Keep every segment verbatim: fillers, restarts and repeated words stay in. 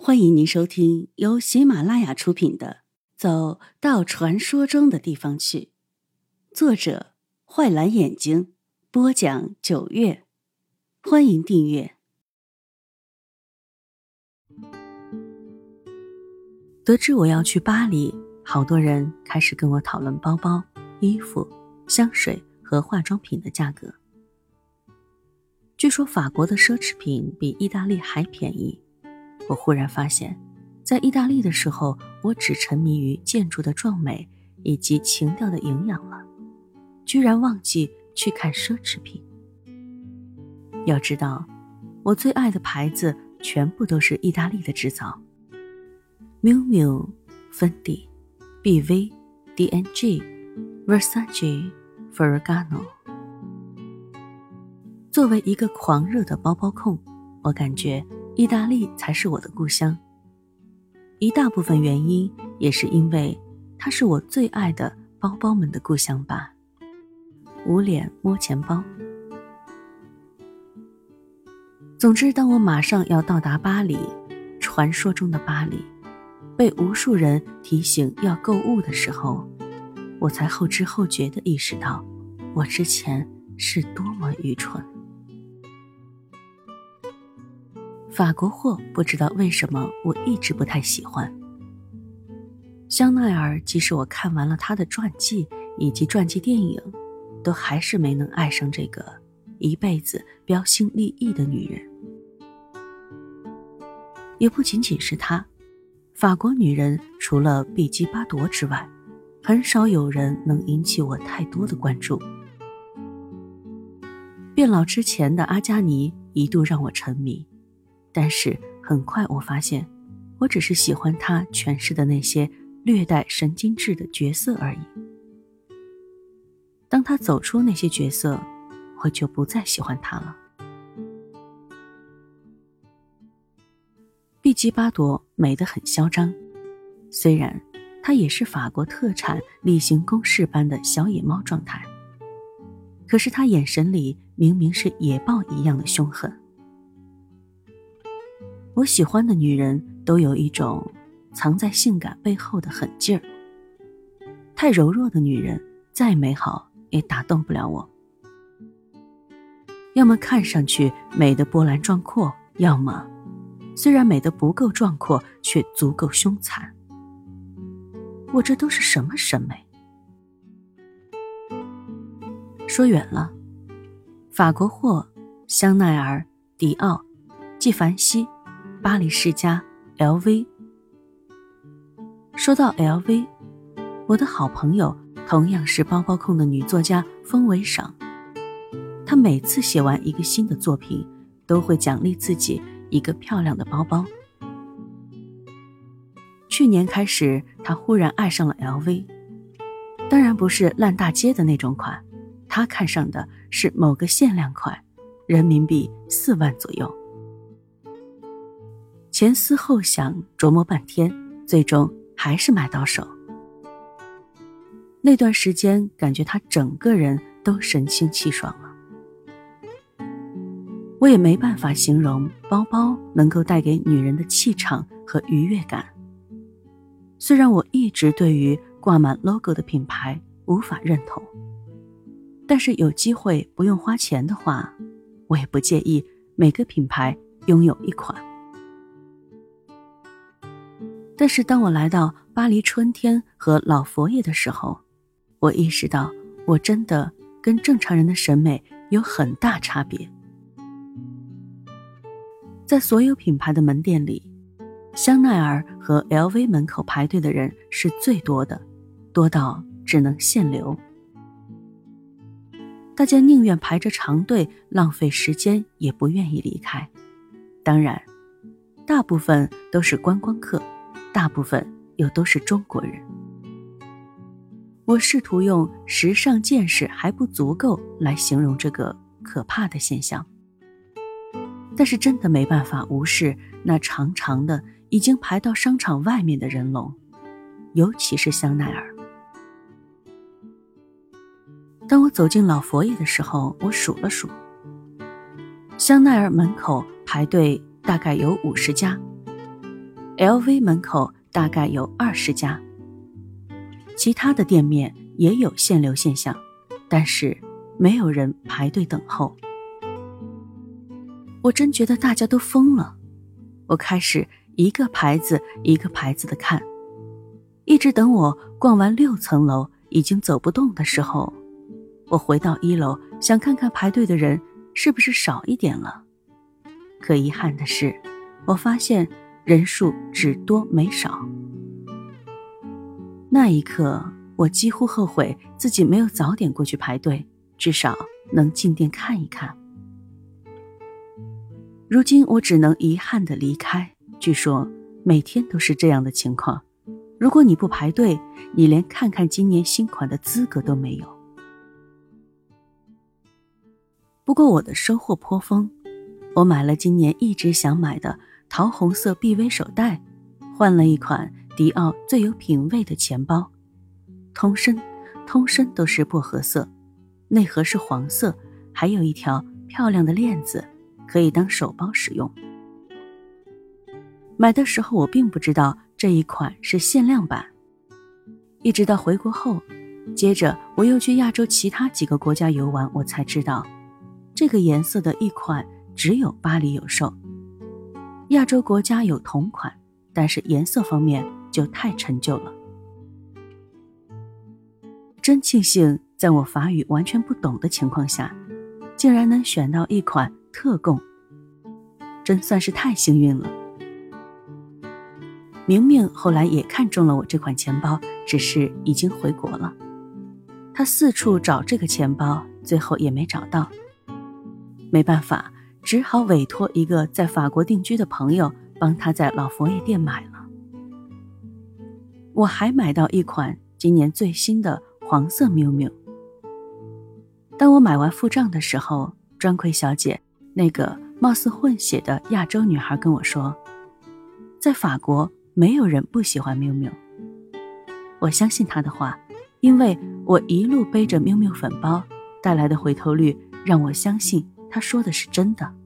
欢迎您收听由喜马拉雅出品的《走到传说中的地方去》，作者坏蓝眼睛，播讲九月。欢迎订阅。得知我要去巴黎，好多人开始跟我讨论包包、衣服、香水和化妆品的价格。据说法国的奢侈品比意大利还便宜。我忽然发现，在意大利的时候，我只沉迷于建筑的壮美以及情调的营养了，居然忘记去看奢侈品。要知道，我最爱的牌子全部都是意大利的制造 Miu Miu、Fendi、B V、D N G、Versace、Ferragamo。 作为一个狂热的包包控，我感觉意大利才是我的故乡。一大部分原因也是因为它是我最爱的包包们的故乡吧。捂脸摸钱包。总之，当我马上要到达巴黎，传说中的巴黎，被无数人提醒要购物的时候，我才后知后觉地意识到，我之前是多么愚蠢。法国货不知道为什么我一直不太喜欢。香奈儿即使我看完了她的传记以及传记电影，都还是没能爱上这个一辈子标新立异的女人。也不仅仅是她，法国女人除了碧姬巴朵之外，很少有人能引起我太多的关注。变老之前的阿加尼一度让我沉迷，但是很快我发现，我只是喜欢他诠释的那些略带神经质的角色而已。当他走出那些角色，我就不再喜欢他了。碧姬巴朵美得很嚣张，虽然她也是法国特产例行公事般的小野猫状态，可是她眼神里明明是野豹一样的凶狠。我喜欢的女人都有一种藏在性感背后的狠劲儿，太柔弱的女人再美好也打动不了我。要么看上去美得波澜壮阔，要么虽然美得不够壮阔，却足够凶残。我这都是什么审美？说远了，法国货，香奈儿、迪奥、纪梵希、巴黎世家、L V。 说到 L V， 我的好朋友同样是包包控的女作家风维赏，她每次写完一个新的作品，都会奖励自己一个漂亮的包包。去年开始，她忽然爱上了 L V， 当然不是烂大街的那种款，她看上的是某个限量款，人民币四万左右。前思后想，琢磨半天，最终还是买到手。那段时间感觉他整个人都神清气爽了。我也没办法形容包包能够带给女人的气场和愉悦感。虽然我一直对于挂满 logo 的品牌无法认同，但是有机会不用花钱的话，我也不介意每个品牌拥有一款。但是当我来到巴黎春天和老佛爷的时候，我意识到我真的跟正常人的审美有很大差别。在所有品牌的门店里，香奈儿和 L V 门口排队的人是最多的，多到只能限流。大家宁愿排着长队浪费时间，也不愿意离开。当然，大部分都是观光客，大部分又都是中国人。我试图用时尚见识还不足够来形容这个可怕的现象，但是真的没办法无视那长长的已经排到商场外面的人龙，尤其是香奈儿。当我走进老佛爷的时候，我数了数，香奈儿门口排队大概有五十家， L V 门口大概有二十家，其他的店面也有限流现象，但是没有人排队等候。我真觉得大家都疯了，我开始一个牌子一个牌子的看，一直等我逛完六层楼已经走不动的时候，我回到一楼，想看看排队的人是不是少一点了。可遗憾的是，我发现人数只多没少。那一刻，我几乎后悔自己没有早点过去排队，至少能进店看一看。如今我只能遗憾地离开，据说每天都是这样的情况。如果你不排队，你连看看今年新款的资格都没有。不过我的收获颇丰，我买了今年一直想买的桃红色 B V 手袋，换了一款迪奥最有品味的钱包，通身通身都是薄荷色，内核是黄色，还有一条漂亮的链子，可以当手包使用。买的时候我并不知道这一款是限量版，一直到回国后，接着我又去亚洲其他几个国家游玩，我才知道这个颜色的一款只有巴黎有售，亚洲国家有同款，但是颜色方面就太陈旧了。真庆幸在我法语完全不懂的情况下，竟然能选到一款特供，真算是太幸运了。明明后来也看中了我这款钱包，只是已经回国了。他四处找这个钱包，最后也没找到。没办法，只好委托一个在法国定居的朋友帮他在老佛爷店买了。我还买到一款今年最新的黄色 Miu Miu。当我买完付账的时候，专柜小姐那个貌似混血的亚洲女孩跟我说，在法国没有人不喜欢 Miu Miu。我相信她的话，因为我一路背着 Miu Miu 粉包带来的回头率让我相信她说的是真的。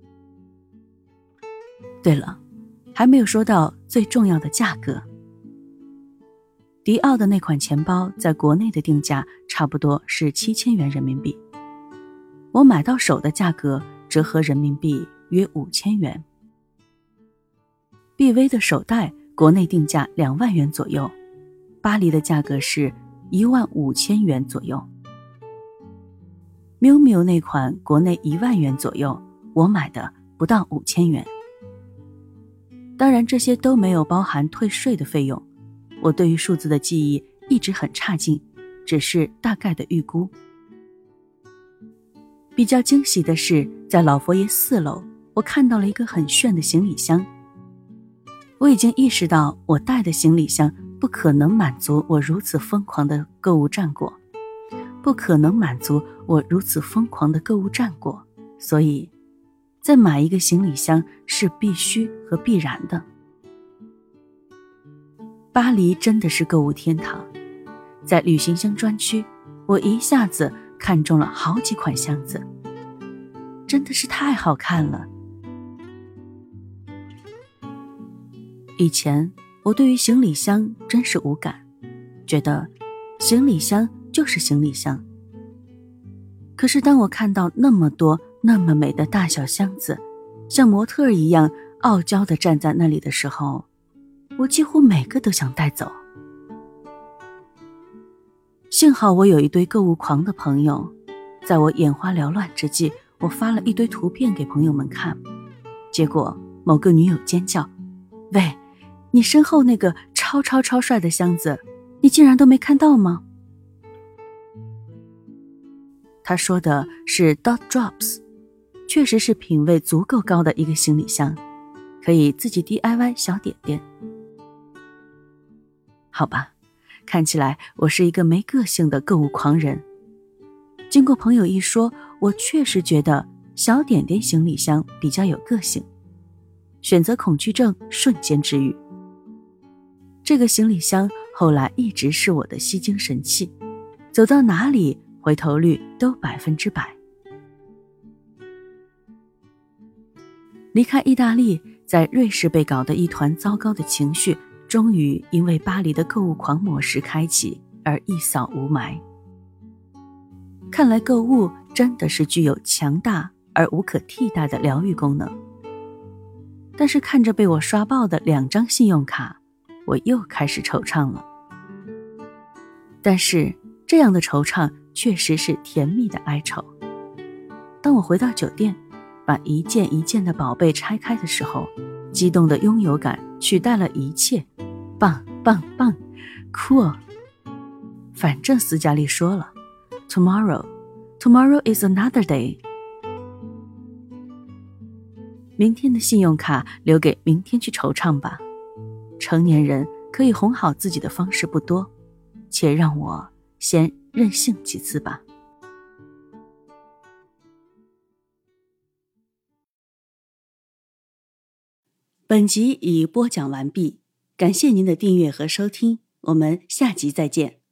对了，还没有说到最重要的价格。迪奥的那款钱包在国内的定价差不多是七千元人民币，我买到手的价格折合人民币约五千元。B V 的手袋国内定价两万元左右，巴黎的价格是一万五千元左右。Miu Miu 那款国内一万元左右，我买的不到五千元。当然这些都没有包含退税的费用，我对于数字的记忆一直很差劲，只是大概的预估。比较惊喜的是，在老佛爷四楼，我看到了一个很炫的行李箱。我已经意识到我带的行李箱不可能满足我如此疯狂的购物战果，不可能满足我如此疯狂的购物战果，所以再买一个行李箱是必须和必然的。巴黎真的是购物天堂，在旅行箱专区，我一下子看中了好几款箱子，真的是太好看了。以前我对于行李箱真是无感，觉得行李箱就是行李箱。可是当我看到那么多那么美的大小箱子，像模特儿一样傲娇地站在那里的时候，我几乎每个都想带走。幸好我有一堆购物狂的朋友，在我眼花缭乱之际，我发了一堆图片给朋友们看，结果某个女友尖叫，喂，你身后那个超超超帅的箱子，你竟然都没看到吗？他说的是 Dot Drops， 确实是品味足够高的一个行李箱，可以自己 D I Y 小点点。好吧，看起来我是一个没个性的购物狂人。经过朋友一说，我确实觉得小点点行李箱比较有个性，选择恐惧症瞬间治愈。这个行李箱后来一直是我的吸睛神器，走到哪里回头率都百分之百。离开意大利， 在瑞士被搞得一团糟糕的情绪，终于因为巴黎的购物狂模式开启而一扫无霾。看来购物真的是具有强大而无可替代的疗愈功能。但是看着被我刷爆的两张信用卡，我又开始惆怅了。但是这样的惆怅确实是甜蜜的哀愁。当我回到酒店，把一件一件的宝贝拆开的时候，激动的拥有感取代了一切。棒棒棒 Cool。 反正斯嘉丽说了 Tomorrow Tomorrow is another day。 明天的信用卡留给明天去惆怅吧。成年人可以哄好自己的方式不多，且让我先任性几次吧。本集已播讲完毕，感谢您的订阅和收听，我们下集再见。